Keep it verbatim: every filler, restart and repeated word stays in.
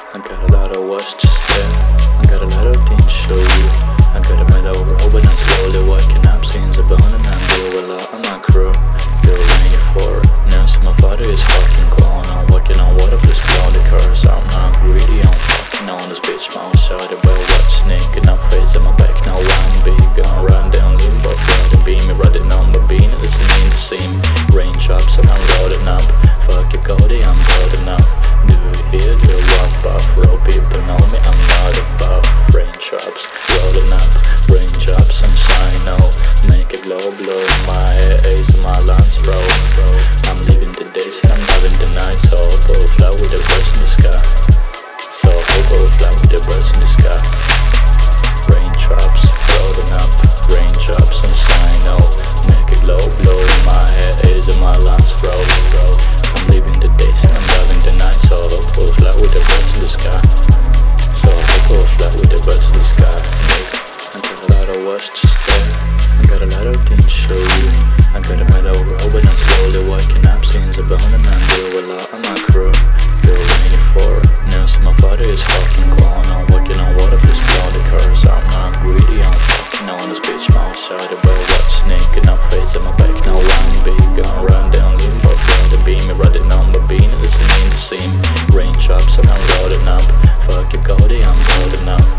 I got a lot of watch to spare, I got a lot of things to show you. I got a metal road but I'm slowly waking up, scenes are burning and do a lot of my crew. Feel ninety-four, now so my father is fucking gone. I'm working on water plus cloudy cars, I'm not greedy, I'm fucking on this bitch mouth. Shouted by watch snake and I'm facing my back now. One big gun run down limbo, flooding beam, me riding number being listening to same raindrops and I'm loading up. Fuck your Cody, I'm loud enough. Do you hear the rock buff? Real people know me, I'm not above. Raindrops, rolling up, raindrops, I'm shine out. Make it glow, blow my A's and my lungs, bro, bro. I'm living the days and I'm loving the night. So I'll go fly with the birds in the sky. So I'll go fly with the birds in the sky. Raindrops, rolling up, raindrops, I'm shine out. Make it glow, blow my A's and my lungs, bro, bro. I'm living the days and I'm loving the night. So I'll go fly with the birds in the sky. So I'll go fly with the birds in the sky. I got a lot of watch to stare, I got a lot of things to show you. I got a metal road but I'm slowly waking up, scenes are burning and do a lot of my crew. Feel ninety-four, now so my father is fucking gone. I'm working on water plus cloudy cars, I'm not greedy, I'm fucking on this bitch mouth. Shouted by watch snake and I'm facing my back now. One big gun run down limbo, flooding beam, me riding number being listening to same raindrops and I'm loading up. Fuck your Cody, I'm loud enough.